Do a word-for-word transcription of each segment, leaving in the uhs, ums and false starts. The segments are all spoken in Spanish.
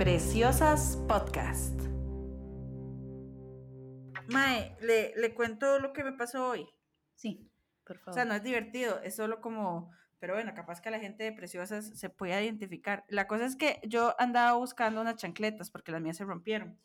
Preciosas Podcast. Mae, le, le cuento lo que me pasó hoy. Sí, por favor. O sea, no es divertido, es solo como, pero bueno, capaz que la gente de Preciosas se pueda identificar. La cosa es que yo andaba buscando unas chancletas porque las mías se rompieron.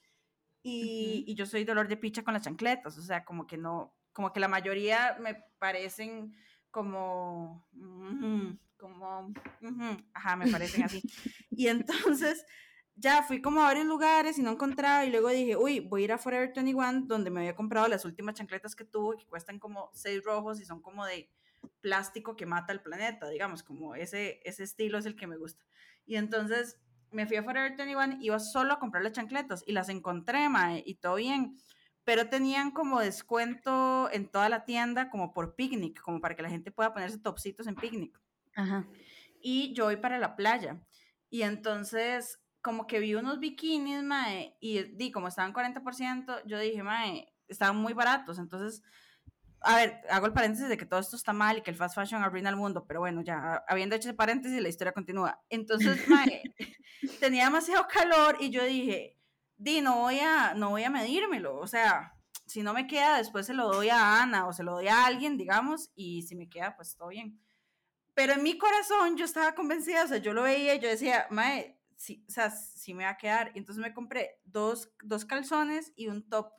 Y, Uh-huh. y yo soy dolor de picha con las chancletas, o sea, como que no, como que la mayoría me parecen como, uh, como, uh, ajá, me parecen así. Y entonces ya fui como a varios lugares y no encontraba, y luego dije, uy, voy a ir a Forever veintiuno, donde me había comprado las últimas chancletas que tuve, que cuestan como seis rojos y son como de plástico que mata al planeta, digamos, como ese, ese estilo es el que me gusta. Y entonces me fui a Forever veintiuno, iba solo a comprar las chancletas y las encontré, mae, y todo bien, pero tenían como descuento en toda la tienda como por picnic, como para que la gente pueda ponerse topsitos en picnic. Ajá. Y yo voy para la playa y entonces como que vi unos bikinis, mae, y di, como estaban cuarenta por ciento, yo dije, mae, estaban muy baratos, entonces a ver, hago el paréntesis de que todo esto está mal y que el fast fashion arruina el mundo, pero bueno, ya habiendo hecho ese paréntesis, la historia continúa. Entonces, mae, tenía demasiado calor y yo dije, di, no voy a, no voy a medírmelo, o sea, si no me queda, después se lo doy a Ana o se lo doy a alguien, digamos, y si me queda, pues todo bien. Pero en mi corazón yo estaba convencida, o sea, yo lo veía y yo decía, mae, sí, o sea, sí me va a quedar. Y entonces me compré dos, dos calzones y un top.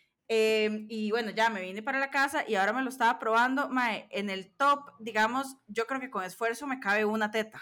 Eh, y bueno, ya me vine para la casa y ahora me lo estaba probando. Mae, en el top, digamos, yo creo que con esfuerzo me cabe una teta.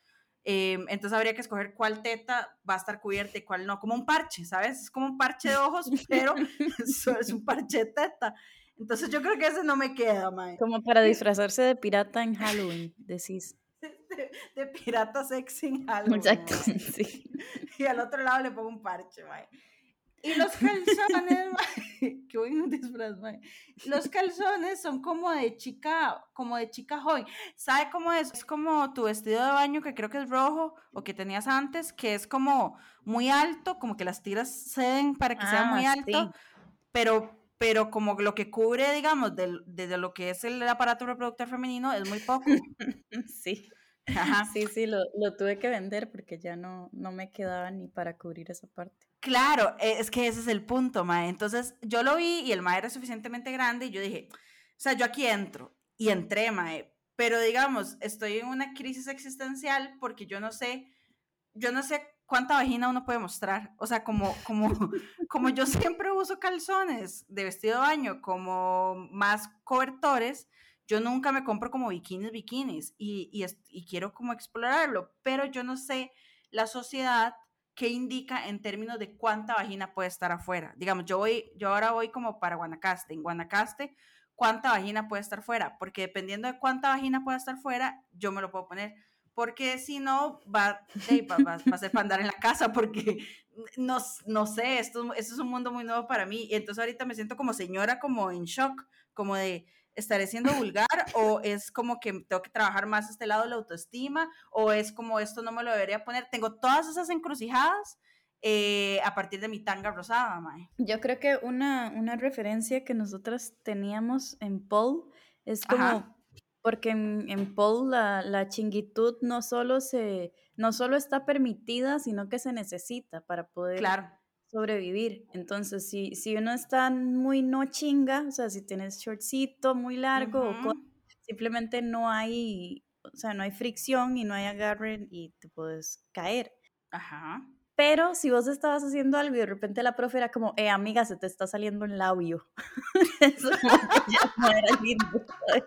Eh, entonces habría que escoger cuál teta va a estar cubierta y cuál no, como un parche, ¿sabes? Es como un parche de ojos, pero eso es un parche de teta. Entonces yo creo que ese no me queda, mae. Como para disfrazarse de pirata en Halloween, decís. De, de pirata sexy en Halloween, Exacto, mae. sí. Y al otro lado le pongo un parche, mae. Y los calzones, mae, qué buen disfraz, mae. Los calzones son como de chica, como de chica joven. ¿Sabe cómo es? Es como tu vestido de baño que creo que es rojo o que tenías antes, que es como muy alto, como que las tiras ceden para que sea Ah, muy alto, sí. pero, pero como lo que cubre, digamos, de, de, de lo que es el aparato reproductor femenino es muy poco. Sí. Ajá. Sí, sí, lo, lo tuve que vender porque ya no, no me quedaba ni para cubrir esa parte. Claro, eh, es que ese es el punto, mae. Entonces yo lo vi y el mae era suficientemente grande y yo dije, o sea, yo aquí entro y entré, mae. Pero digamos, estoy en una crisis existencial porque yo no sé, yo no sé cuánta vagina uno puede mostrar. O sea, como, como, como yo siempre uso calzones de vestido de baño como más cobertores, yo nunca me compro como bikinis, bikinis y, y, y quiero como explorarlo, pero yo no sé la sociedad qué indica en términos de cuánta vagina puede estar afuera. Digamos, yo voy, yo ahora voy como para Guanacaste. En Guanacaste, ¿cuánta vagina puede estar fuera? Porque dependiendo de cuánta vagina pueda estar fuera, yo me lo puedo poner. Porque si no, va, va, va, va a ser para andar en la casa, porque no, no sé, esto, esto es un mundo muy nuevo para mí. Y entonces ahorita me siento como señora, como en shock, como de, ¿estaré siendo vulgar o es como que tengo que trabajar más este lado de la autoestima o es como esto no me lo debería poner? Tengo todas esas encrucijadas eh, a partir de mi tanga rosada, mae. Yo creo que una, una referencia que nosotras teníamos en Paul es Ajá. como, porque en, en Paul la, la chinguitud no solo, se, no solo está permitida, sino que se necesita para poder Claro. sobrevivir. Entonces, si, si uno está muy no chinga, o sea, si tienes shortcito muy largo o cosas, Uh-huh. simplemente no hay, o sea, no hay fricción y no hay agarre y te puedes caer. Ajá. Pero si vos estabas haciendo algo y de repente la profe era como, eh, amiga, se te está saliendo un labio. Eso como que ya no era lindo.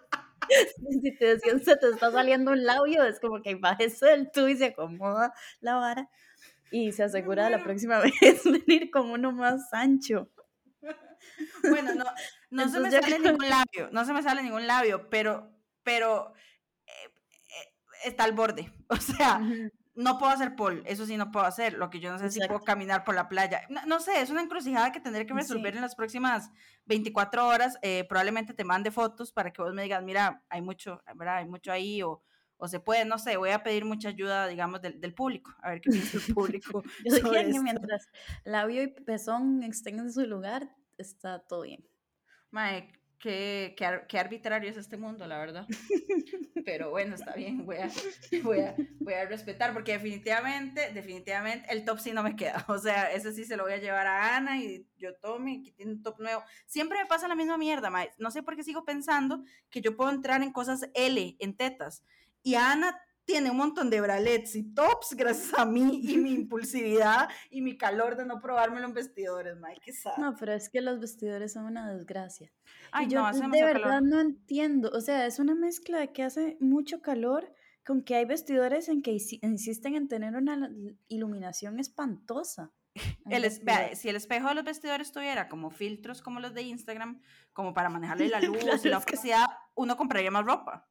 Si te decían, se te está saliendo un labio, es como que bájese del tú y se acomoda la vara y se Me asegura de la muero. próxima vez venir con uno más ancho. Bueno, no, no se me Entonces yo sale creo ningún que... labio, no se me sale ningún labio, pero, pero eh, eh, está al borde. O sea, Ujú, no puedo hacer pole, eso sí no puedo hacer. Lo que yo no sé si puedo exacto. caminar por la playa. No, no sé, es una encrucijada que tendré que resolver Sí. en las próximas veinticuatro horas. Eh, probablemente te mande fotos para que vos me digas, mira, hay mucho, ¿verdad? Hay mucho ahí o, o se puede, no sé, voy a pedir mucha ayuda, digamos, del, del público, a ver qué piensa el público Yo diría sobre que esto. mientras labio y pezón estén en su lugar, está todo bien. Mae, Qué, qué, ar- qué arbitrario es este mundo, la verdad. Pero bueno, está bien, voy a, voy a, voy a respetar, porque definitivamente, definitivamente, el top sí no me queda. O sea, ese sí se lo voy a llevar a Ana y yo tome, aquí tiene un top nuevo. Siempre me pasa la misma mierda, mae. No sé por qué sigo pensando que yo puedo entrar en cosas L, en tetas. Y Ana tiene un montón de bralets y tops gracias a mí y mi impulsividad y mi calor de no probármelo en vestidores, mae. Qué sad. No, pero es que los vestidores son una desgracia. Y Ay, yo no, hace de demasiado calor. verdad no entiendo, o sea, es una mezcla de que hace mucho calor con que hay vestidores en que isi- insisten en tener una l- iluminación espantosa en El es, vea, vestidores. si el espejo de los vestidores tuviera como filtros como los de Instagram, como para manejarle la luz y Claro, la es que opacidad, uno compraría más ropa.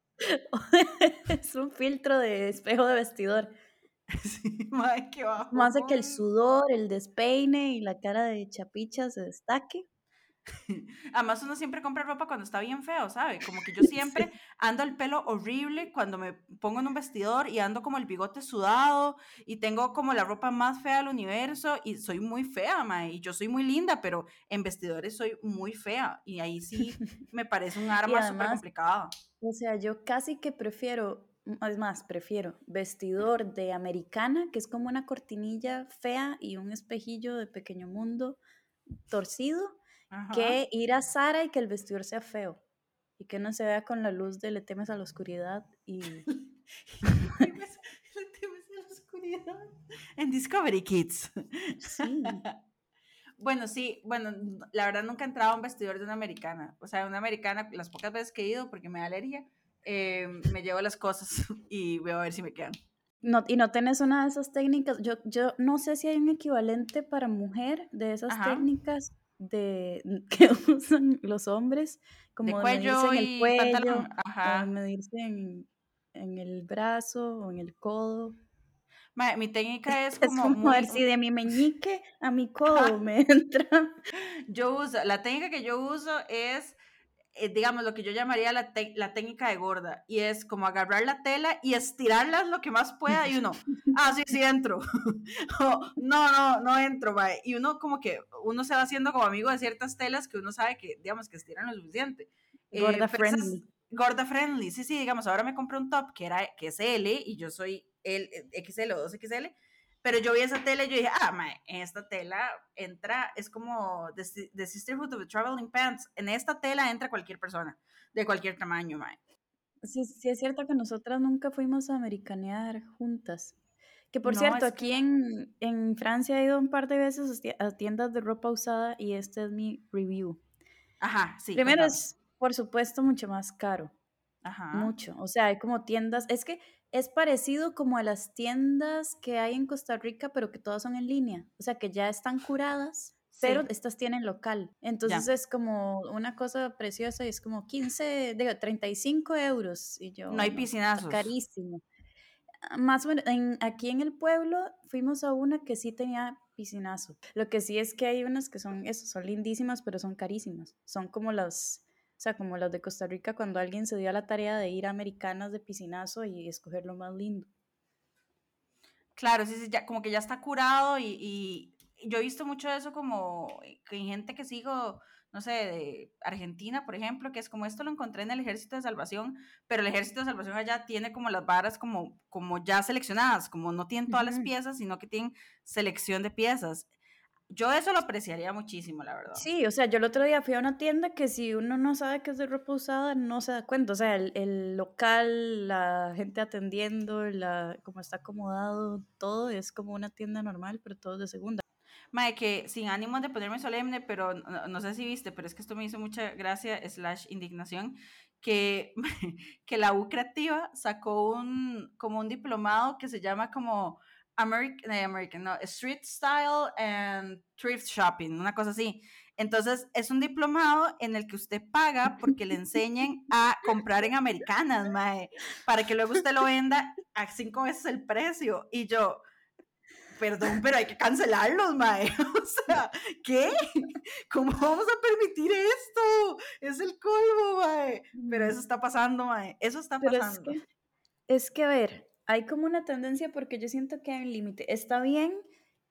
es un filtro de espejo de vestidor. Sí, mae, qué Es como hace que el bajón. sudor, el despeine y la cara de chapicha se destaque. Además, uno siempre compra ropa cuando está bien feo, ¿sabe? Como que yo siempre Sí. ando el pelo horrible cuando me pongo en un vestidor y ando como el bigote sudado y tengo como la ropa más fea del universo y soy muy fea, mae, y yo soy muy linda, pero en vestidores soy muy fea y ahí sí me parece un Y arma súper además, complicada. o sea, yo casi que prefiero, es más, prefiero vestidor de americana, que es como una cortinilla fea y un espejillo de pequeño mundo torcido, Ajá. que ir a Zara y que el vestidor sea feo y que no se vea con la luz de le temes a la oscuridad y Le temes, le temes a la oscuridad. En Discovery Kids. sí. Bueno, sí, bueno, la verdad nunca he entrado a un vestidor de una americana. O sea, una americana, las pocas veces que he ido, porque me da alergia, eh, me llevo las cosas y voy a ver si me quedan. No, y no tenés una de esas técnicas, yo, yo no sé si hay un equivalente para mujer de esas Ajá. técnicas de, que usan los hombres, De como de medirse cuello en el y pantalón. cuello o de Ajá. medirse en, en el brazo o en el codo. Ma, mi técnica es Es como como a ver muy... si de mi meñique a mi codo me entra. Yo uso, la técnica que yo uso es eh, digamos, lo que yo llamaría la, te- la técnica de gorda, y es como agarrar la tela y estirarla lo que más pueda, y uno, ah, sí, sí entro, o, no, no, no entro, mae. Y uno como que, uno se va haciendo como amigo de ciertas telas que uno sabe que, digamos, que estiran lo suficiente. Eh, Gorda pero esas friendly. gorda friendly, sí, sí, digamos, ahora me compré un top que, era, que es L, y yo soy el X L o dos X L, pero yo vi esa tela y yo dije, ah, mae, en esta tela entra, es como The, the Sisterhood of the Traveling Pants. En esta tela entra cualquier persona, de cualquier tamaño, mae. Sí, sí es cierto que nosotras nunca fuimos a americanear juntas. Que por No, cierto, es que aquí no. en, en Francia he ido un par de veces a tie- a tiendas de ropa usada y este es mi review. Ajá, sí, Primero contame. es, por supuesto, mucho más caro, Ajá, mucho. O sea, hay como tiendas, es que es parecido como a las tiendas que hay en Costa Rica, pero que todas son en línea. O sea, que ya están curadas, pero sí, estas tienen local. Entonces ya. es como una cosa preciosa y es como quince digo, treinta y cinco euros. Y yo, No hay bueno, está piscinazos. carísimo. Ah, más o menos, en, aquí en el pueblo fuimos a una que sí tenía piscinazo. Lo que sí es que hay unas que son, eso, son lindísimas, pero son carísimas. Son como las, o sea, como las de Costa Rica cuando alguien se dio a la tarea de ir a americanas de piscinazo y escoger lo más lindo. Claro, sí, sí, ya, como que ya está curado y, y yo he visto mucho de eso como que hay gente que sigo, no sé, de Argentina, por ejemplo, que es como esto lo encontré en el Ejército de Salvación, pero el Ejército de Salvación allá tiene como las varas como, como ya seleccionadas, como no tienen todas las Ujú. piezas, sino que tienen selección de piezas. Yo eso lo apreciaría muchísimo, la verdad. Sí, o sea, yo el otro día fui a una tienda que si uno no sabe que es de ropa usada, no se da cuenta. O sea, el, el local, la gente atendiendo, la, cómo está acomodado, todo es como una tienda normal, pero todo es de segunda. Mae, que sin ánimos de ponerme solemne, pero no, no sé si viste, pero es que esto me hizo mucha gracia, slash indignación, que, que la U Creativa sacó un, como un diplomado que se llama como American, eh, American, no, Street Style and Thrift Shopping, una cosa así. Entonces, es un diplomado en el que usted paga porque le enseñen a comprar en americanas, mae, para que luego usted lo venda a cinco veces el precio. Y yo, perdón, pero hay que cancelarlos, mae. O sea, ¿qué? ¿Cómo vamos a permitir esto? Es el colmo, mae. Pero eso Mm, está pasando, mae. Eso está Pero es pasando. que, es que, a ver, hay como una tendencia porque yo siento que hay un límite. Está bien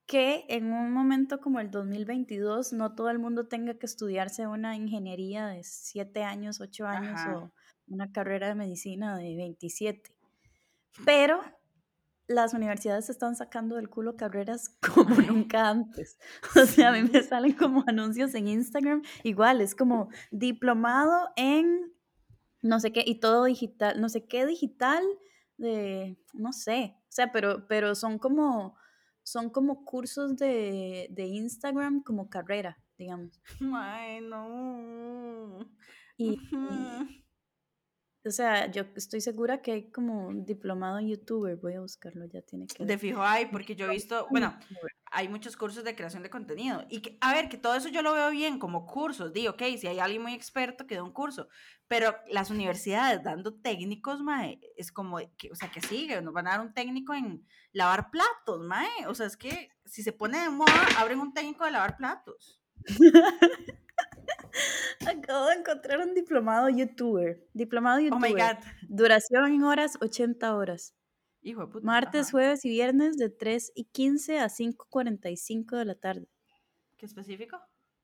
que en un momento como el dos mil veintidós no todo el mundo tenga que estudiarse una ingeniería de siete años, ocho años Ajá. o una carrera de medicina de veintisiete. Pero las universidades se están sacando del culo carreras como Mae, nunca antes. O sea, a mí me sí. salen como anuncios en Instagram, igual, es como diplomado en no sé qué, y todo digital, no sé qué digital, de, no sé, o sea, pero, pero son como, son como cursos de, de Instagram como carrera, digamos. Mae, no. Y, y, Ujú. o sea, yo estoy segura que hay como un diplomado en youtuber, voy a buscarlo, ya tiene que De ver. fijo hay, porque yo he Diplomado visto, en bueno, youtuber. hay muchos cursos de creación de contenido. Y que, a ver, que todo eso yo lo veo bien como cursos. Digo, ok, si hay alguien muy experto que dé un curso. Pero las universidades dando técnicos, mae, es como, que, o sea, que sigue, nos van a dar un técnico en lavar platos, mae. O sea, es que si se pone de moda, abren un técnico de lavar platos. Acabo de encontrar un diplomado youtuber, diplomado Oh my youtuber, God. duración en horas, ochenta horas. Hijo de puta. Martes, Ajá. jueves y viernes de tres y quince a cinco y cuarenta y cinco de la tarde. ¿Qué específico?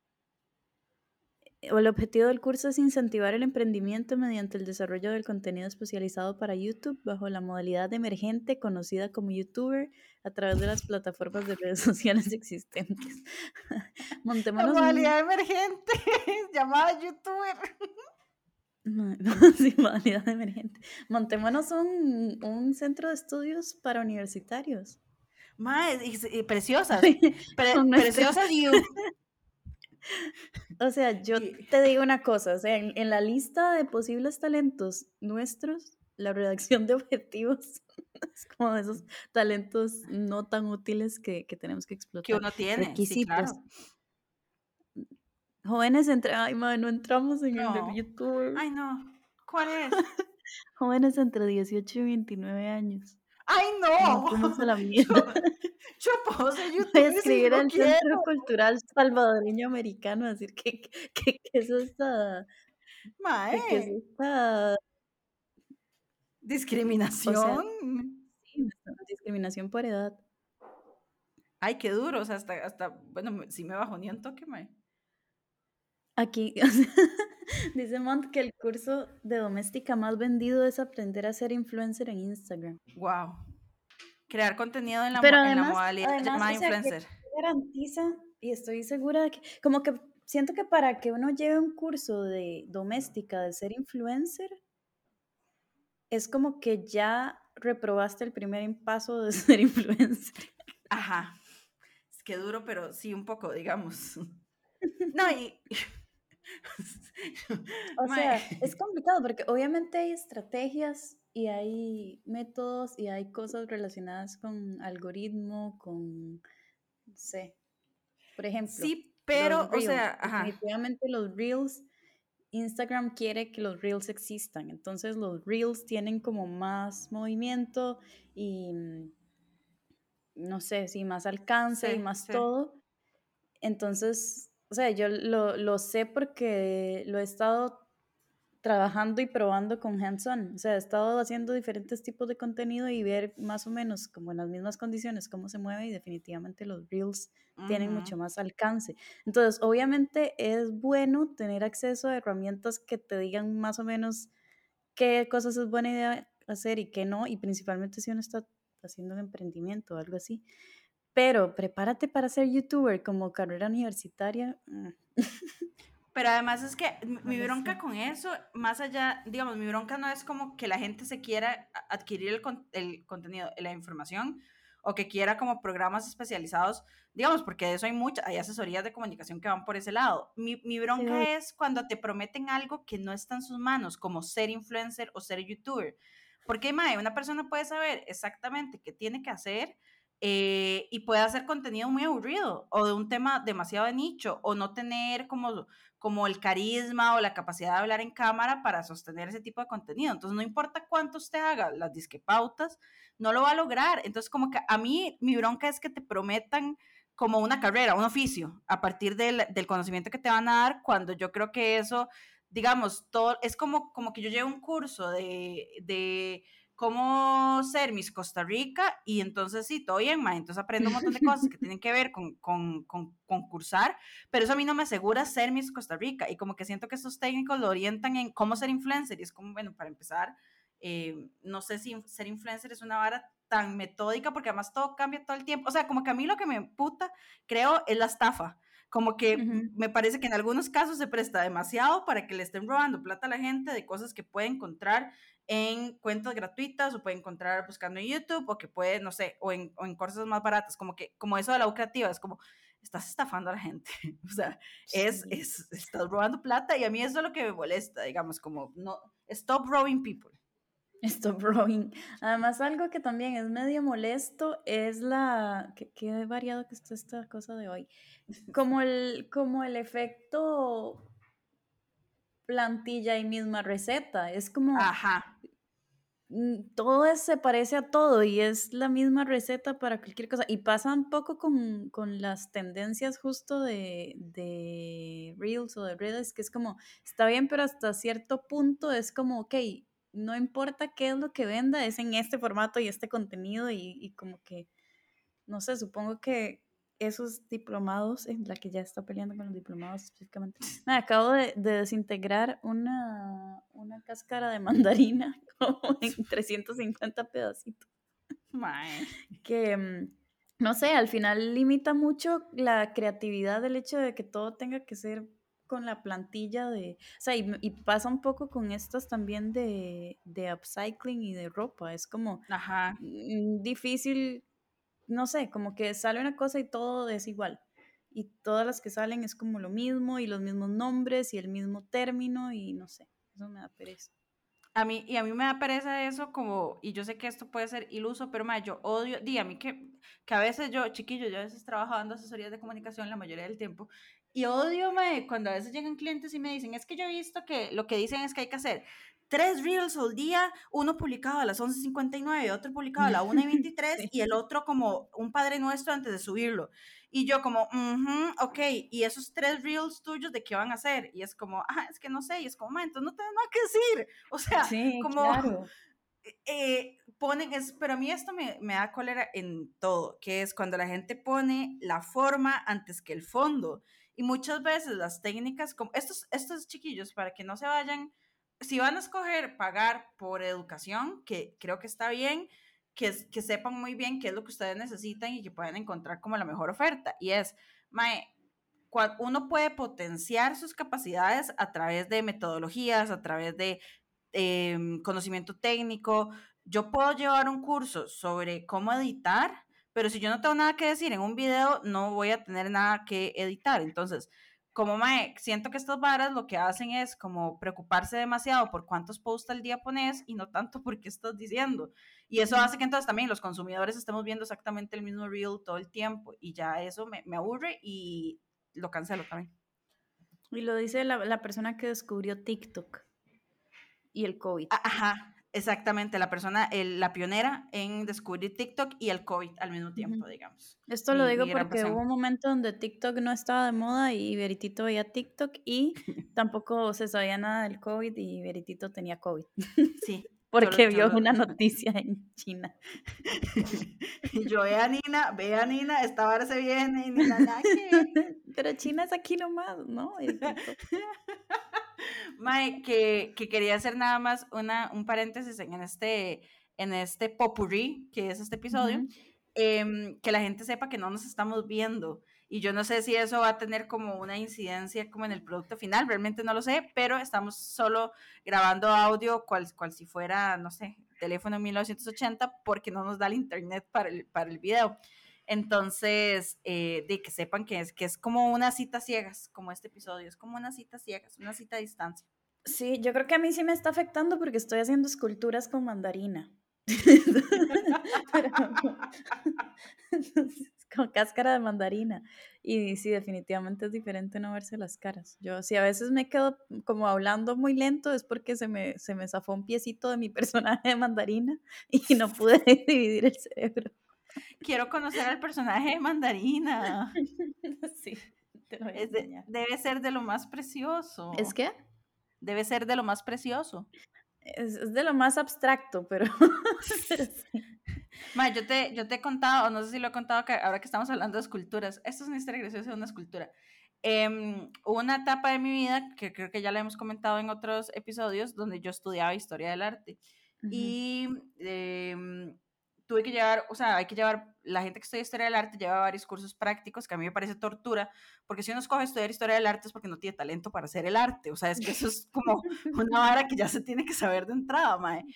El objetivo del curso es incentivar el emprendimiento mediante el desarrollo del contenido especializado para YouTube bajo la modalidad emergente conocida como YouTuber a través de las plataformas de redes sociales existentes. La Montémonos un... modalidad emergente, llamada youtuber. No, no, sí, modalidad emergente. Montémonos un, un centro de estudios para universitarios. Mae, y, y preciosas. Pre- Con nuestra... preciosas you. O sea, yo Y, te digo una cosa, o sea, en, en la lista de posibles talentos nuestros, la redacción de objetivos es como de esos talentos no tan útiles que, que tenemos que que explotar. uno tiene, sí, Requisitos. claro. Jóvenes entre... Ay, madre, no entramos en el de No. YouTube. Ay, no. ¿Cuál es? Jóvenes entre dieciocho y veintinueve años. ¡Ay, Nos no! fuimos a la Yo, mierda. yo puedo ser Voy a youtuber si escribir no al Centro quiero. Cultural Salvadoreño Americano, a decir que, que, que es esta... Que, que es Mae. esta... O sea, Discriminación. sí, discriminación por edad. Ay, qué duro. O sea, hasta, hasta bueno, me- sí me bajó ni un toque, mae. Aquí, o sea, dice Mont que el curso de doméstica más vendido es aprender a ser influencer en Instagram. Wow. Crear contenido en la, Pero mo- en la además, modalidad además, llamada o sea, que influencer. garantiza, y estoy segura de que, como que siento que para que uno lleve un curso de doméstica, de ser influencer, es como que ya reprobaste el primer paso de ser influencer. Ajá. Es que duro, pero sí un poco, digamos. No, y... O Mae. sea, es complicado porque obviamente hay estrategias y hay métodos y hay cosas relacionadas con algoritmo, con, no sé, por ejemplo, Sí, los pero, o reels. sea, ajá. Definitivamente los reels, Instagram quiere que los reels existan. Entonces los reels tienen como más movimiento y, mm, no sé, sí, más alcance y Sí, más sí. todo. Entonces, o sea, yo lo, lo sé porque lo he estado trabajando y probando con hands-on. O sea, he estado haciendo diferentes tipos de contenido y ver más o menos como en las mismas condiciones cómo se mueve y definitivamente los reels tienen Ujú. mucho más alcance. Entonces, obviamente es bueno tener acceso a herramientas que te digan más o menos qué cosas es buena idea hacer y qué no, y principalmente si uno está haciendo un emprendimiento o algo así. Pero prepárate para ser youtuber como carrera universitaria. mm, Pero además es que m- No mi lo bronca sé. con eso, más allá, digamos, mi bronca no es como que la gente se quiera a- adquirir el, con- el contenido, la información, o que quiera como programas especializados, digamos, porque de eso hay muchas, hay asesorías de comunicación que van por ese lado. Mi, mi Sí, obvio. bronca es cuando te prometen algo que no está en sus manos, como ser influencer o ser youtuber. Porque, mae, una persona puede saber exactamente qué tiene que hacer, eh, y puede hacer contenido muy aburrido o de un tema demasiado de nicho o no tener como como el carisma o la capacidad de hablar en cámara para sostener ese tipo de contenido. Entonces, no importa cuánto usted haga las disquepautas, no lo va a lograr. Entonces, como que a mí, mi bronca es que te prometan como una carrera, un oficio, a partir del, del conocimiento que te van a dar, cuando yo creo que eso, digamos, todo, es como, como que yo llevo un curso de, de cómo ser Miss Costa Rica, y entonces sí, todo bien, ma, entonces aprendo un montón de cosas que tienen que ver con, con, con concursar, pero eso a mí no me asegura ser Miss Costa Rica, y como que siento que estos técnicos lo orientan en cómo ser influencer, y es como, bueno, para empezar, eh, no sé si ser influencer es una vara tan metódica, porque además todo cambia todo el tiempo, o sea, como que a mí lo que me puta, creo, es la estafa, como que Ujú. me parece que en algunos casos se presta demasiado para que le estén robando plata a la gente de cosas que puede encontrar en cuentas gratuitas o puede encontrar buscando en YouTube o que puede, no sé, o en, o en cosas más baratas, como que, como eso de la U creativa, es como, estás estafando a la gente, o sea, es, Sí. es, estás robando plata y a mí eso es lo que me molesta, digamos, como, no, stop robbing people. Stop rowing. Además, algo que también es medio molesto es la... Qué, qué variado que está esta cosa de hoy. Como el, como el efecto plantilla y misma receta. Es como Ajá. mm, todo es- se parece a todo y es la misma receta para cualquier cosa. Y pasa un poco con, con las tendencias justo de, de Reels o de Reels, que es como, está bien, pero hasta cierto punto es como, ok, no importa qué es lo que venda, es en este formato y este contenido y, y como que, no sé, supongo que esos diplomados, en la que ya está peleando con los diplomados específicamente, me acabo de, de desintegrar una, una cáscara de mandarina como en trescientos cincuenta pedacitos, Mae. que mm, no sé, al final limita mucho la creatividad del hecho de que todo tenga que ser con la plantilla de, o sea, y, y pasa un poco con estas también de, de upcycling y de ropa, es como Ajá. mm, difícil, no sé, como que sale una cosa y todo es igual. Y todas las que salen es como lo mismo y los mismos nombres y el mismo término y no sé, eso me da pereza. A mí, y a mí me da pereza eso como, y yo sé que esto puede ser iluso, pero ma, yo odio, di, a mí que, que a veces yo, chiquillo, yo a veces trabajo dando asesorías de comunicación la mayoría del tiempo, y odio, ma, cuando a veces llegan clientes y me dicen, es que yo he visto que lo que dicen es que hay que hacer tres reels al día, uno publicado a las once cincuenta y nueve, otro publicado a la una y veintitrés, Sí. y el otro como un Padre Nuestro antes de subirlo. Y yo como, uh-huh, ok, y esos tres reels tuyos, ¿de qué van a hacer? Y es como, ah, es que no sé, y es como, ma, entonces no tenés nada que decir. O sea, Sí, como claro. eh, ponen, es, pero a mí esto me, me da cólera en todo, que es cuando la gente pone la forma antes que el fondo. Y muchas veces las técnicas, como estos, estos chiquillos, para que no se vayan, si van a escoger pagar por educación, que creo que está bien, que, que sepan muy bien qué es lo que ustedes necesitan y que puedan encontrar como la mejor oferta. Y es, mae, uno puede potenciar sus capacidades a través de metodologías, a través de eh, conocimiento técnico. Yo puedo llevar un curso sobre cómo editar, pero si yo no tengo nada que decir en un video, no voy a tener nada que editar. Entonces, como mae, siento que estas varas lo que hacen es como preocuparse demasiado por cuántos posts al día pones y no tanto por qué estás diciendo. Y eso hace que Ujú. entonces también los consumidores estemos viendo exactamente el mismo reel todo el tiempo y ya eso me, me aburre y lo cancelo también. Y lo dice la, la persona que descubrió TikTok y el COVID. Ajá, exactamente, la persona, el, la pionera en descubrir TikTok y el COVID al mismo Ujú. tiempo, digamos. Esto lo Mi, digo mi gran porque hubo pasión. un momento donde TikTok no estaba de moda y Veritito veía TikTok y tampoco se sabía nada del COVID y Veritito tenía COVID Sí, yo lo, porque yo vio lo. una noticia en China. Y yo, ve a Nina, ve a Nina, esta vara se viene y Nina, nada que ver. Pero China es aquí nomás, ¿no? Veritito. Mae, que, que quería hacer nada más una, un paréntesis en este, en este popurrí, que es este episodio, Ujú. em, que la gente sepa que no nos estamos viendo. Y yo no sé si eso va a tener como una incidencia como en el producto final, realmente no lo sé, pero estamos solo grabando audio cual, cual si fuera, no sé, teléfono en mil novecientos ochenta, porque no nos da el internet para el, para el video. Entonces, eh, de que sepan que es, que es como una cita ciegas, como este episodio, es como una cita ciegas, una cita a distancia. Sí, yo creo que a mí sí me está afectando porque estoy haciendo esculturas con mandarina. Pero, con cáscara de mandarina. Y sí, definitivamente es diferente no verse las caras. Yo, si a veces me quedo como hablando muy lento, es porque se me, se me zafó un piecito de mi personaje de mandarina y no pude dividir el cerebro. Quiero conocer al personaje de Mandarina. Sí, te lo voy a Es de- enseñar. debe ser de lo más ¿Es precioso. que? Debe ser de lo más precioso. Es, es de lo más abstracto, pero, pero sí. Ma, yo te, yo te he contado, o no sé si lo he contado, que ahora que estamos hablando de esculturas, esto es una historia graciosa de una escultura. Eh, hubo una etapa de mi vida, que creo que ya la hemos comentado en otros episodios, donde yo estudiaba historia del arte. Ujú. Y eh, tuve que llevar, o sea, hay que llevar, la gente que estudia historia del arte lleva varios cursos prácticos, que a mí me parece tortura, porque si uno escoge estudiar historia del arte es porque no tiene talento para hacer el arte, o sea, es que eso es como una vara que ya se tiene que saber de entrada, mae.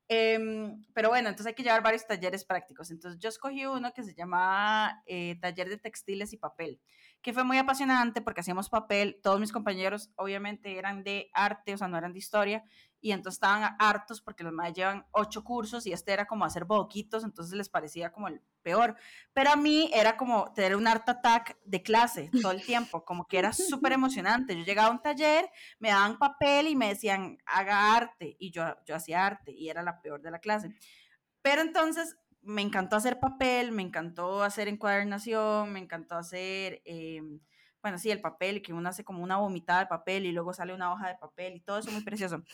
Eh, pero bueno, entonces hay que llevar varios talleres prácticos. Entonces yo escogí uno que se llamaba eh, Taller de Textiles y Papel, que fue muy apasionante porque hacíamos papel. Todos mis compañeros obviamente eran de arte, o sea, no eran de historia, y entonces estaban hartos porque los más llevan ocho cursos y este era como hacer boquitos, entonces les parecía como el peor. Pero a mí era como tener un art attack de clase todo el tiempo, como que era súper emocionante. Yo llegaba a un taller, me daban papel y me decían, haga arte, y yo, yo hacía arte, y era la peor de la clase. Pero entonces me encantó hacer papel, me encantó hacer encuadernación, me encantó hacer, eh, bueno, sí, el papel, que uno hace como una vomitada de papel y luego sale una hoja de papel y todo eso muy precioso.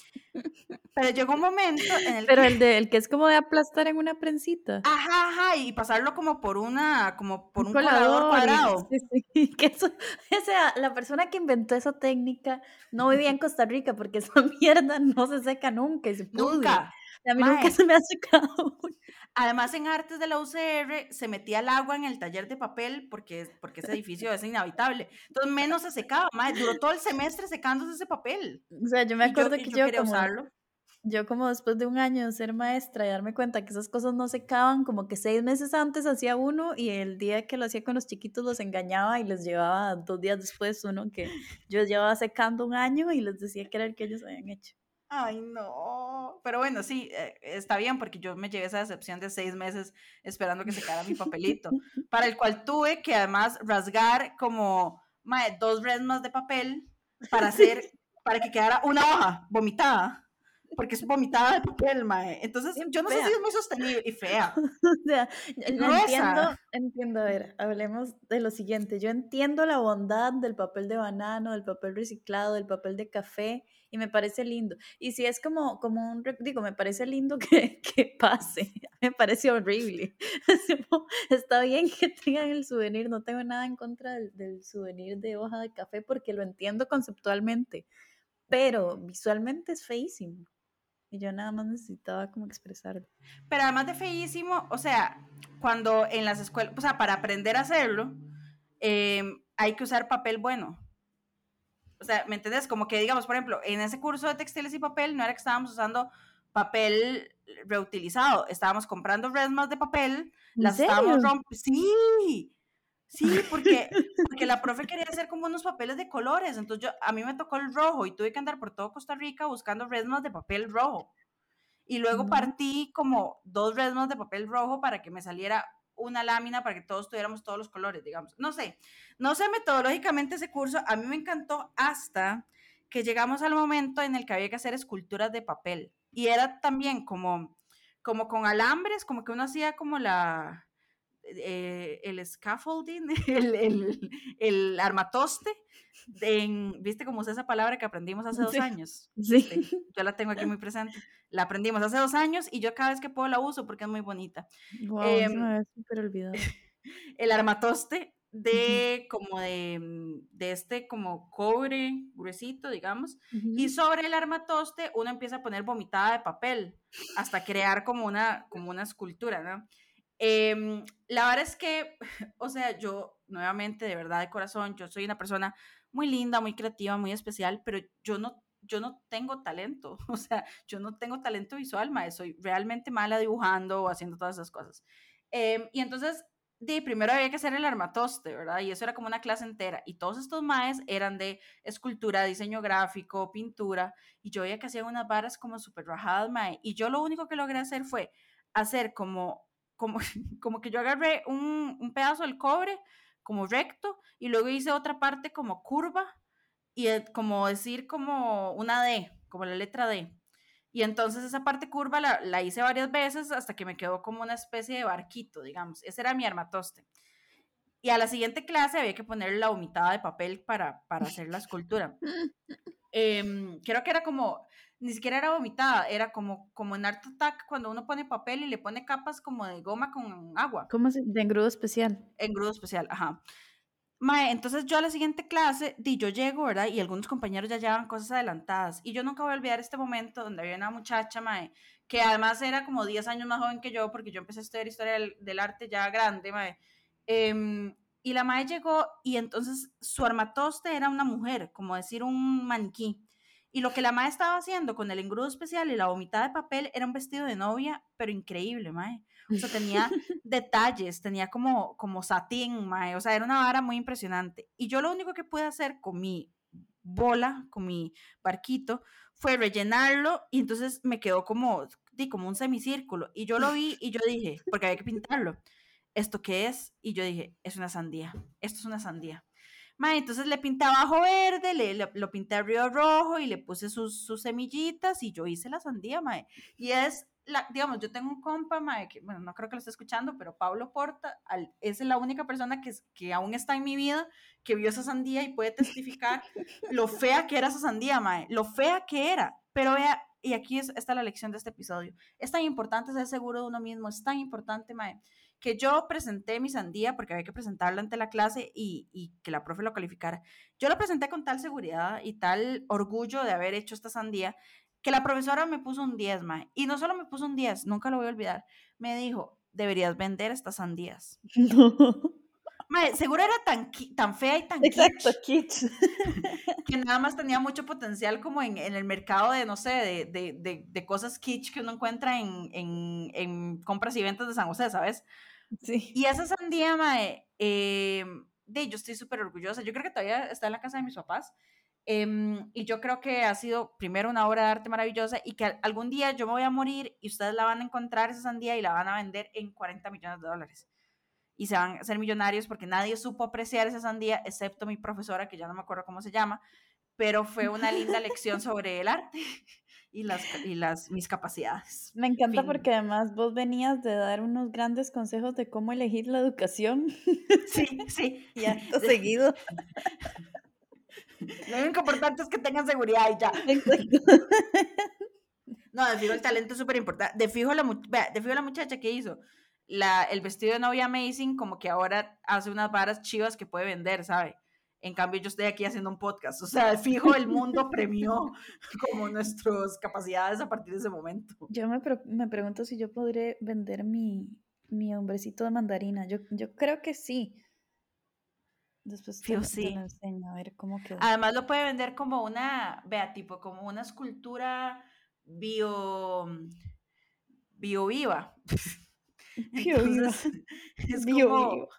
Pero llegó un momento en el Pero que, el de el que es como de aplastar en una prensita. ajá, ajá, y pasarlo como por una, como por Un un colador colador y cuadrado. sí, sí, que eso, o sea, la persona que inventó esa técnica no vivía en Costa Rica porque esa mierda no se seca nunca y se pudre. Nunca. A mí nunca Mae, se me ha secado. además, en Artes de la U C R se metía el agua en el taller de papel porque, porque ese edificio es inhabitable. Entonces, menos se secaba, mae. Duró todo el semestre secándose ese papel. O sea, yo me Y yo, acuerdo y que yo yo quería como usarlo. yo como después de un año de ser maestra y darme cuenta que esas cosas no secaban, como que seis meses antes hacía uno y el día que lo hacía con los chiquitos los engañaba y les llevaba dos días después uno que yo llevaba secando un año y les decía que era el que ellos habían hecho. Ay, no. Pero bueno, sí, eh, está bien porque yo me llevé esa decepción de seis meses esperando que secara mi papelito, para el cual tuve que además rasgar como mae, dos resmas de papel para hacer, Sí, para que quedara una hoja vomitada, porque es vomitada de papel, mae. Entonces, bien yo no sé si fea. es muy sostenible y fea O sea, y yo entiendo, gruesa. entiendo, a ver, hablemos de lo siguiente. Yo entiendo la bondad del papel de banano, del papel reciclado, del papel de café, y me parece lindo. Y si es como, como un, re- digo, me parece lindo que, que pase, me parece horrible. Es como, está bien que tengan el souvenir, no tengo nada en contra del, del souvenir de hoja de café porque lo entiendo conceptualmente, pero visualmente es feísimo. Y yo nada más necesitaba como expresarlo. Pero además de feísimo, o sea, cuando en las escuelas, o sea, para aprender a hacerlo, eh, hay que usar papel bueno. O sea, ¿me entiendes? Como que, digamos, por ejemplo, en ese curso de textiles y papel, no era que estábamos usando papel reutilizado, estábamos comprando resmas de papel, ¿En las estábamos serio? rompiendo. Sí, sí, porque, porque la profe quería hacer como unos papeles de colores. Entonces, yo, a mí me tocó el rojo y tuve que andar por todo Costa Rica buscando resmas de papel rojo. Y luego No. partí como dos resmas de papel rojo para que me saliera una lámina para que todos tuviéramos todos los colores, digamos. No sé, no sé metodológicamente ese curso, a mí me encantó hasta que llegamos al momento en el que había que hacer esculturas de papel. Y era también como, como con alambres, como que uno hacía como la, eh, el scaffolding, el, el, el armatoste, en, ¿viste cómo usé esa palabra que aprendimos hace dos Sí, años? ¿Viste? sí. Yo la tengo aquí muy presente. La aprendimos hace dos años y yo cada vez que puedo la uso porque es muy bonita. Wow, Eh, se me había súper olvidado. el armatoste Ujú, de como de, de este como cobre gruesito, digamos, y ujú. sobre el armatoste uno empieza a poner vomitada de papel hasta crear como una, como una escultura, ¿no? Eh, la verdad es que, o sea, yo nuevamente, de verdad, de corazón, yo soy una persona muy linda, muy creativa, muy especial, pero yo no, yo no tengo talento, o sea, yo no tengo talento visual, mae, soy realmente mala dibujando o haciendo todas esas cosas. Eh, y entonces, de primero había que hacer el armatoste, ¿verdad? Y eso era como una clase entera. Y todos estos maes eran de escultura, diseño gráfico, pintura. Y yo veía que hacían unas varas como súper rajadas, mae. Y yo lo único que logré hacer fue hacer como como, como que yo agarré un, un pedazo del cobre como recto y luego hice otra parte como curva y eh, como decir como una D, como la letra D. Y entonces esa parte curva la, la hice varias veces hasta que me quedó como una especie de barquito, digamos. Ese era mi armatoste. Y a la siguiente clase había que poner la vomitada de papel para, para hacer la escultura. eh, creo que era como, ni siquiera era vomitada, era como, como en Art Attack cuando uno pone papel y le pone capas como de goma con agua. ¿Cómo se? De engrudo especial. Engrudo especial, ajá. Mae, entonces yo a la siguiente clase, di, yo llego, ¿verdad? Y algunos compañeros ya llevan cosas adelantadas. Y yo nunca voy a olvidar este momento donde había una muchacha, mae, que además era como diez años más joven que yo, porque yo empecé a estudiar historia del, del arte ya grande, mae. Eh, y la mae llegó y entonces su armatoste era una mujer, como decir un maniquí. Y lo que la mae estaba haciendo con el engrudo especial y la vomitada de papel era un vestido de novia, pero increíble, mae. O sea, tenía detalles, tenía como, como satín, mae. O sea, era una vara muy impresionante. Y yo lo único que pude hacer con mi bola, con mi barquito, fue rellenarlo y entonces me quedó como, di, como un semicírculo. Y yo lo vi y yo dije, porque había que pintarlo, ¿esto qué es? Y yo dije, es una sandía, esto es una sandía. Mae, entonces le pinté abajo verde, le, le, lo pinté arriba rojo y le puse sus, sus semillitas y yo hice la sandía, mae. Y es, la, digamos, yo tengo un compa, mae, que, bueno, no creo que lo esté escuchando, pero Pablo Porta al, es la única persona que, que aún está en mi vida que vio esa sandía y puede testificar lo fea que era esa sandía, mae, lo fea que era. Pero vea, y aquí es, está la lección de este episodio. Es tan importante ser seguro de uno mismo, es tan importante, mae, que yo presenté mi sandía, porque había que presentarla ante la clase y, y que la profe lo calificara. Yo lo presenté con tal seguridad y tal orgullo de haber hecho esta sandía, que la profesora me puso un diez, mae. Y no solo me puso un diez, nunca lo voy a olvidar, me dijo, deberías vender estas sandías. No. Mae, seguro era tan, tan fea y tan Exacto, kitsch, kitsch. que nada más tenía mucho potencial como en, en el mercado de, no sé, de, de, de, de cosas kitsch que uno encuentra en, en, en compras y ventas de San José, ¿sabes? Sí. Y esa sandía, mae, eh, de, yo estoy súper orgullosa. Yo creo que todavía está en la casa de mis papás. Eh, y yo creo que ha sido primero una obra de arte maravillosa y que algún día yo me voy a morir y ustedes la van a encontrar esa sandía y la van a vender en cuarenta millones de dólares. Y se van a hacer millonarios porque nadie supo apreciar esa sandía, excepto mi profesora, que ya no me acuerdo cómo se llama, pero fue una linda lección sobre el arte y las, y las mis capacidades. Me encanta Fin. porque además vos venías de dar unos grandes consejos de cómo elegir la educación. Sí, sí. Y acto seguido. Lo único importante es que tengan seguridad y ya. Exacto. No, de fijo el talento es súper importante. De fijo la, de fijo la muchacha que hizo la, el vestido de novia amazing, como que ahora hace unas varas chivas que puede vender, ¿sabe? En cambio, yo estoy aquí haciendo un podcast. O sea, de fijo el mundo premió como nuestras capacidades a partir de ese momento. Yo me, pre me pregunto si yo podré vender mi, mi hombrecito de mandarina. Yo, yo creo que sí. Después te, Fijo, lo- te lo sí. enseño a ver cómo quedó. Además lo puede vender como una, vea, tipo, como una escultura bio, bio viva. Bio viva. Entonces, es Bio como, viva.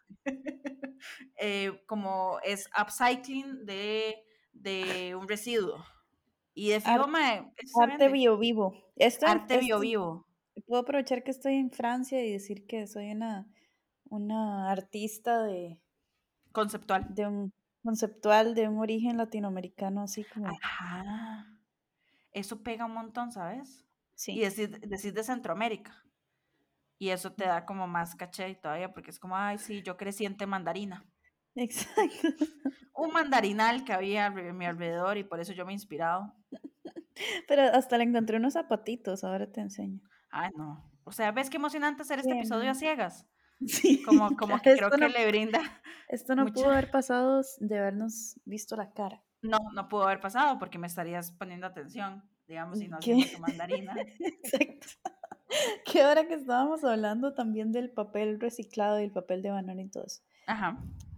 eh, como es upcycling de, de un residuo. Y de fijo, Ar mae, eso se arte vende. bio vivo. Esto, Arte bio esto, vivo. puedo aprovechar que estoy en Francia y decir que soy una, una artista de, Conceptual. de un conceptual de un origen latinoamericano, así como, Ajá. Eso pega un montón, ¿sabes? Y sí. decir, decir de Centroamérica. Y eso te da como más caché todavía, porque es como, ay, sí, yo crecí entre mandarina. Exacto. Un mandarinal que había a mi alrededor y por eso yo me he inspirado. Pero hasta le encontré unos zapatitos, ahora te enseño. Ay, no. O sea, ¿ves qué emocionante hacer este episodio a Em, ciegas? sí, Como, como claro, que creo esto que no, le brinda esto no pudo mucha... haber pasado de habernos visto la cara. No, no pudo haber pasado porque me estarías poniendo atención, digamos, y no ¿Qué? haciendo tu mandarina. Exacto. Que ahora que estábamos hablando también del papel reciclado y el papel de banana y todo eso. Ajá.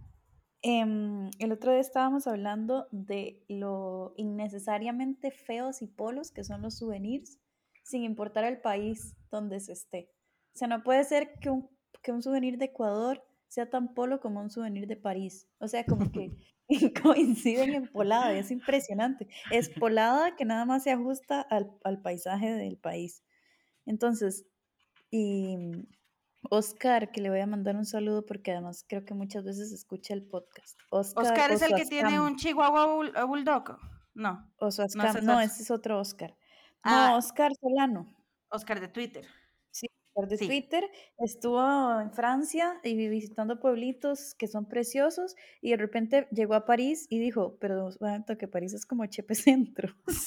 Em, el otro día estábamos hablando de lo innecesariamente feos y polos que son los souvenirs, sin importar el país donde se esté. O sea, no puede ser que un, que un souvenir de Ecuador sea tan polo como un souvenir de París. O sea, como que coinciden en polada, y es impresionante. Es polada que nada más se ajusta al, al paisaje del país. Entonces, y Oscar, que le voy a mandar un saludo porque además creo que muchas veces escucha el podcast. Oscar Oscar es el que tiene Osuascam. un chihuahua bull, bulldog. No, no Osuascam. ese es No, otro. ese es otro Oscar. No, Ah, Oscar Solano. Oscar de Twitter. Sí. de Sí. Twitter, estuvo en Francia y visitando pueblitos que son preciosos y de repente llegó a París y dijo, pero momento que París es como Chepe Centro.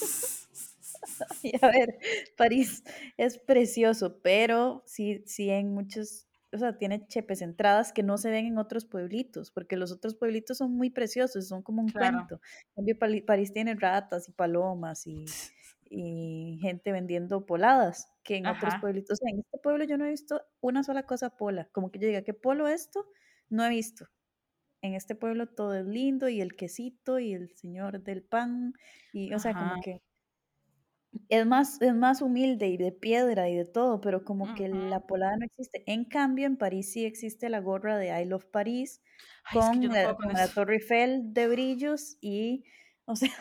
Y a ver, París es precioso, pero sí, sí en muchos, o sea, tiene chepes entradas que no se ven en otros pueblitos, porque los otros pueblitos son muy preciosos, son como un Claro. cuento. En cambio, Pali- París tiene ratas y palomas y, y gente vendiendo poladas, que en otros Ajá, pueblitos, o sea, en este pueblo yo no he visto una sola cosa pola, como que yo diga, ¿qué polo esto? No he visto. En este pueblo todo es lindo y el quesito y el señor del pan, y o sea, ajá, como que es más, es más humilde y de piedra y de todo, pero como que ujú. la polada no existe. En cambio, en París sí existe la gorra de I Love Paris Ay, es que yo con no la, puedo con con la eso. Torre Eiffel de brillos y, o sea,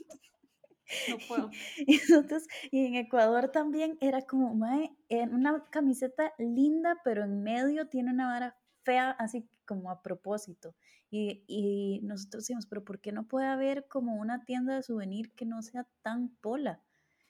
No y, puedo. y nosotros, y en Ecuador también era como, mae, en una camiseta linda, pero en medio tiene una vara fea, así como a propósito. Y, y nosotros decíamos, pero ¿por qué no puede haber como una tienda de souvenir que no sea tan pola?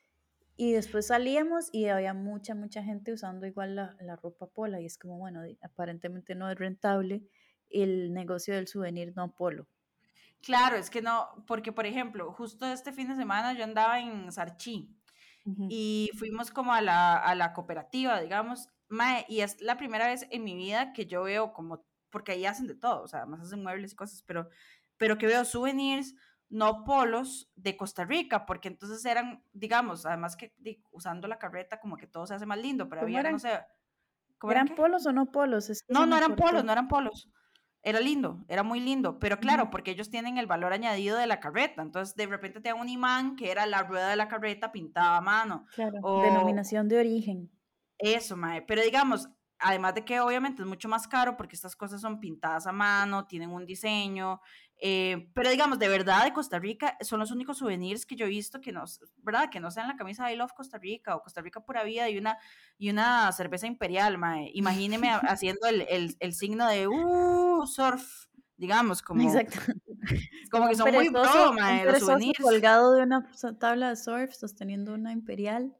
Y después salíamos y había mucha, mucha gente usando igual la, la ropa pola y es como, bueno, di- aparentemente no es rentable el negocio del souvenir no polo. Claro, es que no, porque por ejemplo, justo este fin de semana yo andaba en Sarchí Ujú, y fuimos como a la, a la cooperativa, digamos, mae, y es la primera vez en mi vida que yo veo como, porque ahí hacen de todo, o sea, además hacen muebles y cosas, pero, pero que veo souvenirs, no polos de Costa Rica, porque entonces eran, digamos, además que di, usando la carreta como que todo se hace más lindo, pero ¿cómo había, no eran? sé, ¿cómo eran ¿Eran qué? polos o no polos? Es que No, se no me eran polos, cortó. no eran polos. Era lindo, era muy lindo, pero Ujú, claro, porque ellos tienen el valor añadido de la carreta, entonces de repente te dan un imán que era la rueda de la carreta pintada a mano, claro, o denominación de origen. eso, mae, pero digamos, además de que obviamente es mucho más caro porque estas cosas son pintadas a mano, tienen un diseño, eh, pero digamos, de verdad de Costa Rica son los únicos souvenirs que yo he visto que no, ¿verdad? Que no sean la camisa I Love Costa Rica o Costa Rica Pura Vida y una, y una cerveza imperial, mae. Imagíneme haciendo el, el, el signo de, uh, surf, digamos, como, Exacto. Es como como que un son muy perezoso, pro, un mae, los perezoso souvenirs. colgado de una so- tabla de surf sosteniendo una imperial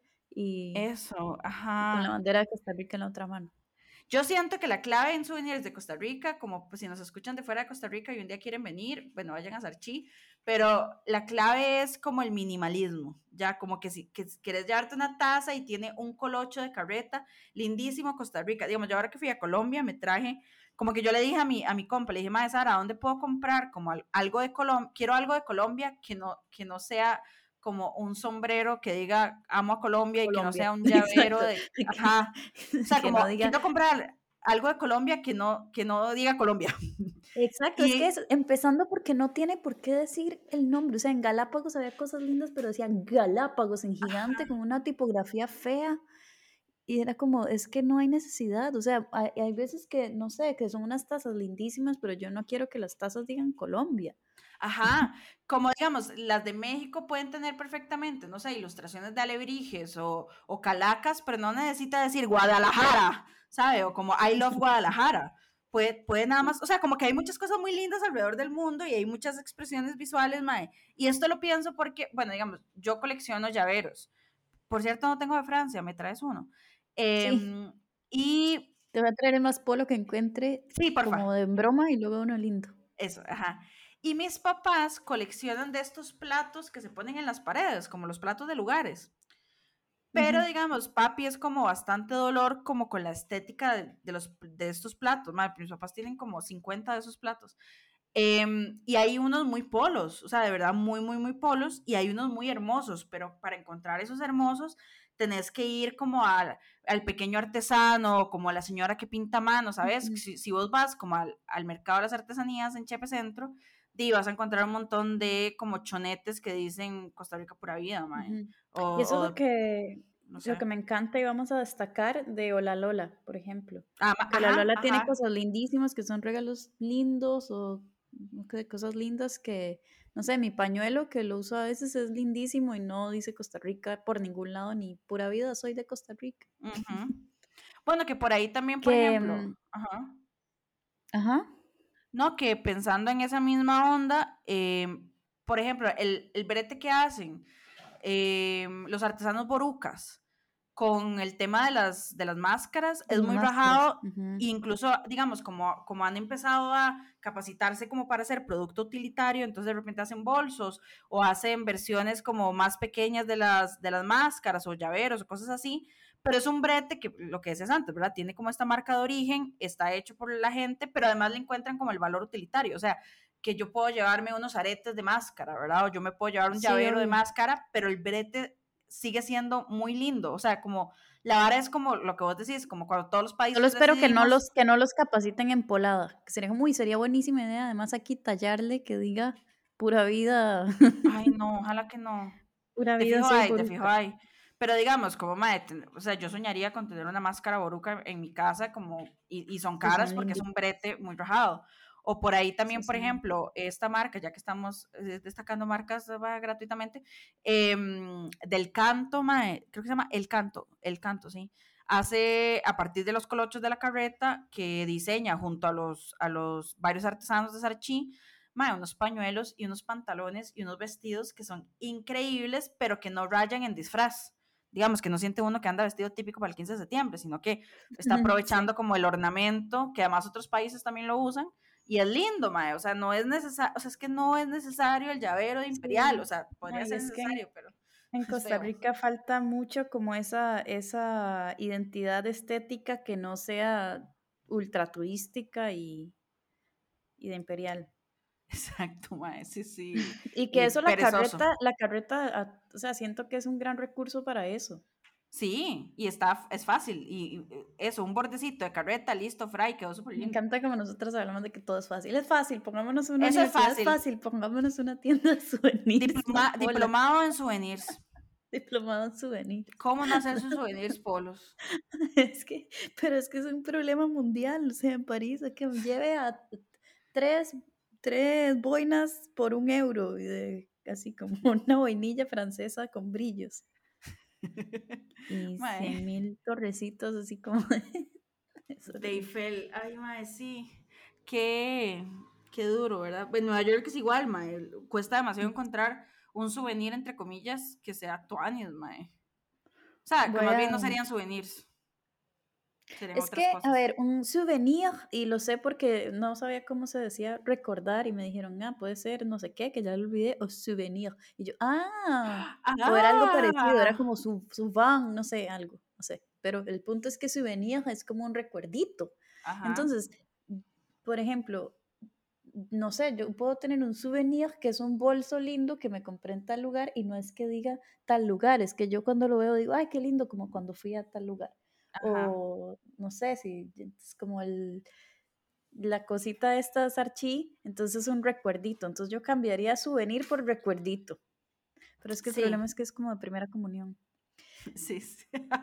y, Eso, y con la ajá. bandera de Costa Rica en la otra mano. Yo siento que la clave en souvenirs de Costa Rica, como pues, si nos escuchan de fuera de Costa Rica y un día quieren venir, bueno, vayan a Sarchí, pero la clave es como el minimalismo, ya como que si que quieres llevarte una taza y tiene un colocho de carreta, lindísimo Costa Rica. Digamos, yo ahora que fui a Colombia me traje, como que yo le dije a mi, a mi compa, le dije, madre Sara, ¿dónde puedo comprar como algo de Colombia? Quiero algo de Colombia que no, que no sea como un sombrero que diga amo a Colombia y que no Colombia. sea un llavero Exacto. de, Que, ajá, o sea, que no como diga. quiero comprar algo de Colombia que no, que no diga Colombia. Exacto, es que Y, es empezando porque no tiene por qué decir el nombre. O sea, en Galápagos había cosas lindas, pero decía Galápagos en gigante con una tipografía fea. Y era como, es que no hay necesidad. O sea, hay, hay veces que, no sé, que son unas tazas lindísimas, pero yo no quiero que las tazas digan Colombia. ajá, como digamos, las de México pueden tener perfectamente, no sé, ilustraciones de alebrijes o, o calacas, pero no necesita decir Guadalajara, ¿sabe? O como I love Guadalajara. Puede, puede nada más, o sea, como que hay muchas cosas muy lindas alrededor del mundo y hay muchas expresiones visuales, mae. Y esto lo pienso porque, bueno, digamos, yo colecciono llaveros. Por cierto, no tengo de Francia, me traes uno. Sí, Em, y te voy a traer el más polo que encuentre sí, como porfa. de broma y luego uno lindo. Eso, ajá. Y mis papás coleccionan de estos platos que se ponen en las paredes, como los platos de lugares. Pero Ujú. digamos, papi es como bastante dolor como con la estética de, de los, de estos platos. Madre, mis papás tienen como cincuenta de esos platos. Em, y hay unos muy polos, o sea, de verdad muy, muy, muy polos. Y hay unos muy hermosos, pero para encontrar esos hermosos tenés que ir como al, al pequeño artesano, como a la señora que pinta a mano, ¿sabes? Ujú, Si, si vos vas como al, al mercado de las artesanías en Chepe Centro, di, vas a encontrar un montón de como chonetes que dicen Costa Rica pura vida, mae. ujú. O, Y eso es lo o que, no lo sé. que me encanta y vamos a destacar de Hola Lola, por ejemplo. Ah, Que Hola ajá, Lola tiene ajá. cosas lindísimas que son regalos lindos o no sé, cosas lindas que, no sé, mi pañuelo que lo uso a veces es lindísimo y no dice Costa Rica por ningún lado ni pura vida, soy de Costa Rica. Ujú. Bueno, que por ahí también, por Que, ejemplo, mm, ajá. ajá, No, que pensando en esa misma onda, eh, por ejemplo, el, el brete que hacen eh, los artesanos borucas con el tema de las, de las máscaras, De es las muy máscaras. rajado, Ujú. incluso, digamos, como, como han empezado a capacitarse como para hacer producto utilitario, entonces de repente hacen bolsos o hacen versiones como más pequeñas de las, de las máscaras o llaveros o cosas así, pero es un brete que, lo que decías antes, ¿verdad? Tiene como esta marca de origen, está hecho por la gente, pero además le encuentran como el valor utilitario, o sea, que yo puedo llevarme unos aretes de máscara, ¿verdad? O yo me puedo llevar un Sí, llavero de obvio. máscara, pero el brete sigue siendo muy lindo, o sea, como la vara es como lo que vos decís, como cuando todos los Solo países espero que no decidimos, los, que no los capaciten en polada. Que sería como, uy, sería buenísima idea. Además, aquí tallarle que diga pura vida, ay no, ojalá que no, pura de vida fijo soy hay, de fijo boruca. hay, pero digamos, como madre, o sea, yo soñaría con tener una máscara boruca en mi casa, como, y, y son Sí, caras son porque es lindos. un brete muy rajado. O por ahí Sí, también, por son. ejemplo, esta marca, ya que estamos eh, destacando marcas va, gratuitamente, eh, del Canto, mae, creo que se llama El Canto, El Canto, sí. Hace a partir de los colochos de la carreta que diseña junto a los, a los varios artesanos de Sarchí, mae, unos pañuelos y unos pantalones y unos vestidos que son increíbles, pero que no rayan en disfraz. Digamos que no siente uno que anda vestido típico para el quince de septiembre, sino que está Sí. aprovechando como el ornamento, que además otros países también lo usan, y es lindo, mae, o sea, no es necesario, o sea, es que no es necesario el llavero de Imperial, o Sí. sea, No, podría y ser es que en, necesario, pero en es Costa feo. Rica falta mucho como esa, esa identidad estética que no sea ultra turística y, y de imperial. Exacto, mae, sí, sí, Y que y eso la perezoso. carreta, la carreta, ah, o sea, siento que es un gran recurso para eso. Sí, y está, es fácil, y, y eso, un bordecito de carreta, listo, fry, quedó súper Me lindo. encanta como nosotros hablamos de que todo es fácil. Es fácil, pongámonos una Eso es universidad, es fácil. fácil, pongámonos una tienda de souvenirs, Diploma, Paola, diplomado en souvenirs. diplomado en souvenirs. ¿Cómo no hacer sus souvenirs polos? Es que, pero es que es un problema mundial, o sea, en París, a que me lleve a tres, tres boinas por un euro, y de, así como una boinilla francesa con brillos. Y Mae, cien mil torrecitos, así como de, es de horrible. Eiffel, ay, mae, sí. Qué, qué duro, ¿verdad? En Nueva York es igual, mae. Cuesta demasiado encontrar un souvenir, entre comillas, que sea tuanis, mae. O sea, que Voy más a, bien no serían souvenirs, serían es otras que, a cosas. ver, un souvenir, y lo sé porque no sabía cómo se decía recordar, y me dijeron, ah, puede ser no sé qué, que ya lo olvidé, o souvenir. Y yo, ah, o era algo parecido, era ¡Ah! como su, su van, no sé, algo, no sé. Pero el punto es que souvenir es como un recuerdito. Ajá, Entonces, por ejemplo, no sé, yo puedo tener un souvenir que es un bolso lindo que me compré en tal lugar y no es que diga tal lugar, es que yo cuando lo veo digo, ay, qué lindo, como cuando fui a tal lugar. ajá. O no sé, si es como el, la cosita esta de Sarchi, entonces es un recuerdito. Entonces yo cambiaría souvenir por recuerdito. Pero es que el Sí, problema es que es como de primera comunión. sí, sí.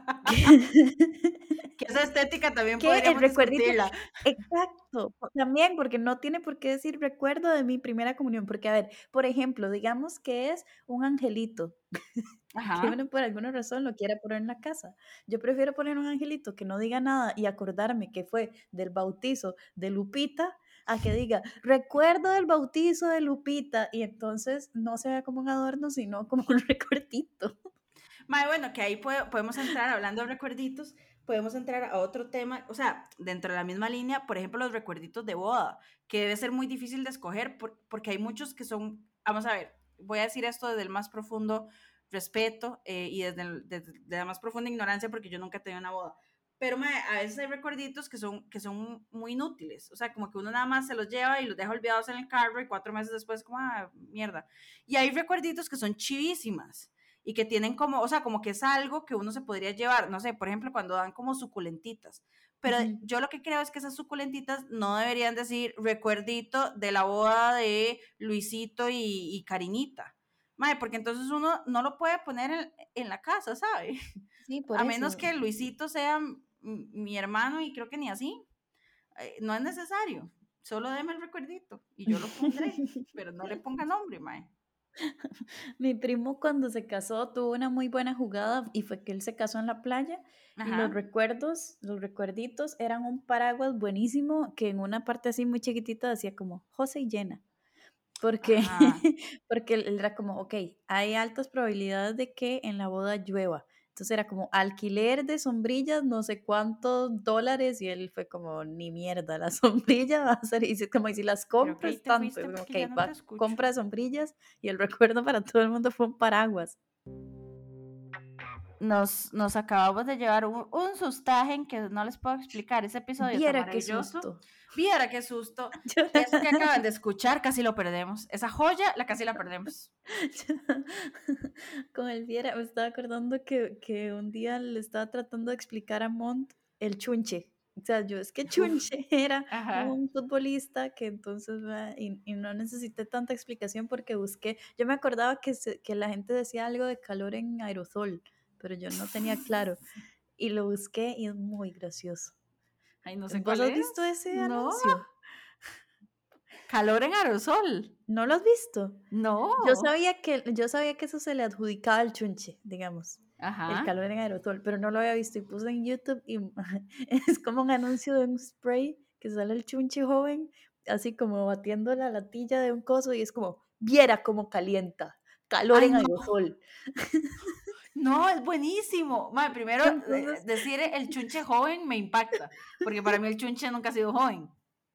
Que esa estética también Que el podríamos recuerdito, discutirla. exacto, po- también, porque no tiene por qué decir recuerdo de mi primera comunión, porque a ver, por ejemplo, digamos que es un angelito, que Ajá. uno por alguna razón lo quiere poner en la casa. Yo prefiero poner un angelito que no diga nada y acordarme que fue del bautizo de Lupita, a que diga recuerdo del bautizo de Lupita, y entonces no se vea como un adorno, sino como un recuerdito. Mae, bueno, que ahí puede- podemos entrar, hablando de recuerditos, podemos entrar a otro tema, o sea, dentro de la misma línea, por ejemplo, los recuerditos de boda, que debe ser muy difícil de escoger por- porque hay muchos que son, vamos a ver, voy a decir esto desde el más profundo respeto eh, y desde, el- desde- desde la más profunda ignorancia porque yo nunca he tenido una boda. Pero mae, a veces hay recuerditos que son, que son muy inútiles, o sea, como que uno nada más se los lleva y los deja olvidados en el carro y cuatro meses después, como, ah, mierda. Y hay recuerditos que son chivísimas y que tienen como, o sea, como que es algo que uno se podría llevar, no sé, por ejemplo, cuando dan como suculentitas, pero Ujú. yo lo que creo es que esas suculentitas no deberían decir recuerdito de la boda de Luisito y, y Cariñita, Mae, porque entonces uno no lo puede poner en, en la casa, ¿sabe? Sí, por A menos eso. que Luisito sea mi hermano y creo que ni así, eh, no es necesario, solo deme el recuerdito y yo lo pondré, pero no le ponga nombre, Mae. Mi primo cuando se casó tuvo una muy buena jugada y fue que él se casó en la playa y los Ajá, recuerdos, los recuerditos eran un paraguas buenísimo que en una parte así muy chiquitita decía como José y Llena, porque, ajá, porque él era como, ok, hay altas probabilidades de que en la boda llueva. Entonces era como alquiler de sombrillas, no sé cuántos dólares, y él fue como, ni mierda, la sombrilla va a ser, y si- como, y si las Creo que ahí compras te tanto, fuiste es como, porque ya ok, no te va, escucho. compra sombrillas, y el recuerdo para todo el mundo fue un paraguas. Nos, nos acabamos de llevar un, un sustaje que no les puedo explicar. Ese episodio tan Viera qué maravilloso. susto. Viera qué susto. Yo- Eso que acaban de escuchar casi lo perdemos. Esa joya, la casi la perdemos. Con el Viera, me estaba acordando que, que un día le estaba tratando de explicar a Mont el chunche. O sea, yo es que Uf, Chunche era ajá. un futbolista que entonces, va, y, y no necesité tanta explicación porque busqué, yo me acordaba que, se- que la gente decía algo de calor en aerosol, pero yo no tenía claro. Y lo busqué y es muy gracioso. Ay, no sé ¿Vos cuál has visto es. ese No. anuncio? Calor en aerosol. ¿No lo has visto? Yo No. sabía que, yo sabía que eso se le adjudicaba al chunche, digamos, el Ajá. calor en aerosol, pero no lo había visto y puse en YouTube y es como un anuncio de un spray que sale el chunche joven, así como batiendo la latilla de un coso y es como, viera cómo calienta, calor Ay, en no. aerosol. No, es buenísimo. Madre, primero, eh, Entonces, decir el chunche joven me impacta, porque para mí el chunche nunca ha sido joven.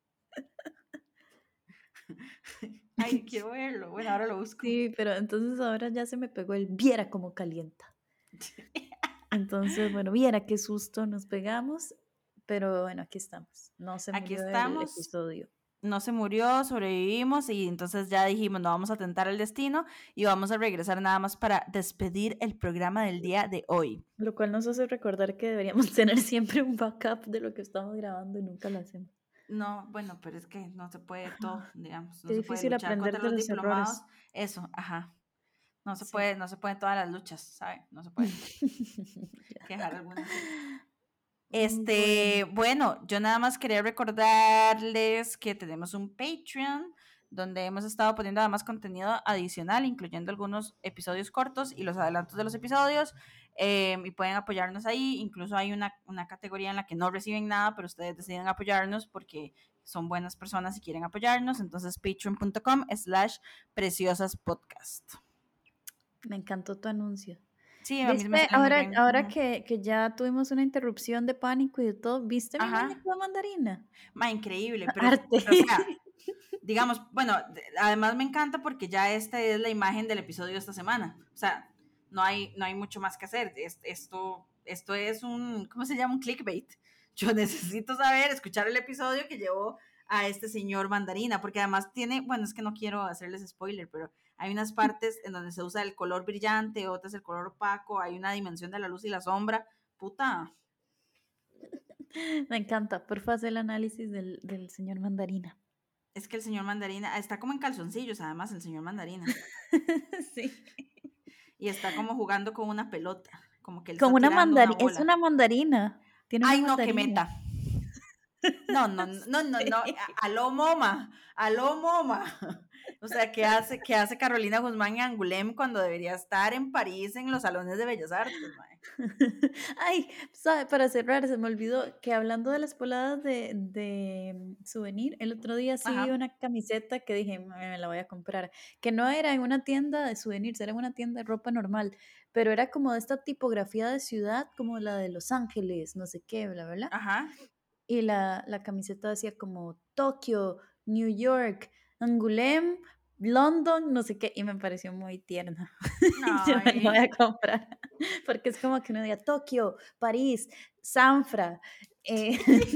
Ay, quiero verlo. Bueno, ahora lo busco. sí, pero entonces ahora ya se me pegó el viera cómo calienta. Entonces, bueno, viera qué susto nos pegamos, pero bueno, aquí estamos. No se Aquí murió el estamos. episodio. No se murió, sobrevivimos y entonces ya dijimos, no vamos a tentar el destino y vamos a regresar nada más para despedir el programa del día de hoy. Lo cual nos hace recordar que deberíamos tener siempre un backup de lo que estamos grabando y nunca lo hacemos. No, bueno, pero es que no se puede todo, digamos, no Qué se puede difícil luchar aprender contra de los los diplomados, errores. eso, ajá. No se Sí. puede, no se pueden todas las luchas, ¿sabe? No se puede. Que dejar algunas ir. Bueno, Este, bueno, yo nada más quería recordarles que tenemos un Patreon donde hemos estado poniendo además contenido adicional, incluyendo algunos episodios cortos y los adelantos de los episodios. Eh, y pueden apoyarnos ahí. Incluso hay una, una categoría en la que no reciben nada, pero ustedes deciden apoyarnos porque son buenas personas y quieren apoyarnos. Entonces, patreon.com slash preciosaspodcast. me encantó tu anuncio. Sí, a mí me ¿Viste? sale muy Ahora, bien. ahora Ujú. que, que ya tuvimos una interrupción de pánico y de todo, ¿viste mi Ajá. muñeco de mandarina? Ma, increíble, pero, Arte. pero o sea, digamos, bueno, además me encanta porque ya esta es la imagen del episodio de esta semana. O sea, no hay, no hay mucho más que hacer. Es, esto, esto es un, ¿cómo se llama? Un clickbait. Yo necesito saber, escuchar el episodio que llevó a este señor Mandarina, porque además tiene, bueno, es que no quiero hacerles spoiler, pero hay unas partes en donde se usa el color brillante, otras el color opaco, hay una dimensión de la luz y la sombra. Puta, Me encanta. Porfa, haz el análisis del, del señor mandarina. es que el señor Mandarina está como en calzoncillos, además, el señor Mandarina. Sí. Y está como jugando con una pelota, como que él Como está una tirando una mandarina. Es bola. una mandarina. Tiene una Ay, no, que mandarina. meta. No, no, no, no, no, Sí. a- aló moma, aló moma. O sea, ¿qué hace, qué hace Carolina Guzmán en Angoulême cuando debería estar en París en los salones de Bellas Artes, mae? Ay, sabe, para cerrar, se me olvidó que hablando de las poladas de, de mm, souvenir, el otro día sí vi Ajá, una camiseta que dije, "Me me la voy a comprar", que no era en una tienda de souvenirs, era en una tienda de ropa normal, pero era como de esta tipografía de ciudad, como la de Los Ángeles, no sé qué, bla, bla, bla. ajá. Y la, la camiseta decía como Tokio, New York, Angoulême, London, no sé qué, y me pareció muy tierna. Yo me la voy Ay, a comprar, porque es como que uno diga Tokio, París, Sanfra, eh,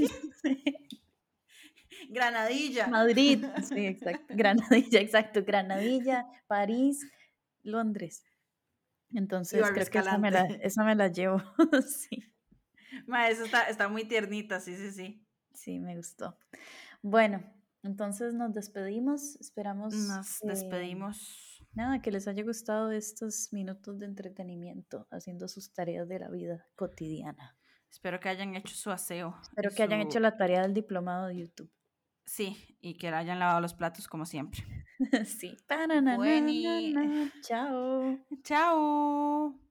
Granadilla. Madrid, sí, exacto, Granadilla, exacto, Granadilla, París, Londres. Y Entonces Barrio creo que esa me la, Escalante. esa me la llevo, sí, Ma, eso está, está muy tiernita, sí, sí, sí. sí, me gustó. Bueno, entonces nos despedimos, esperamos Nos eh, despedimos. nada, que les haya gustado estos minutos de entretenimiento haciendo sus tareas de la vida cotidiana. Espero que hayan hecho su aseo y Espero que hayan hecho su... la tarea del diplomado de YouTube. Sí, y que hayan lavado los platos como siempre. Sí. Bueno, Pananana, chao. chao.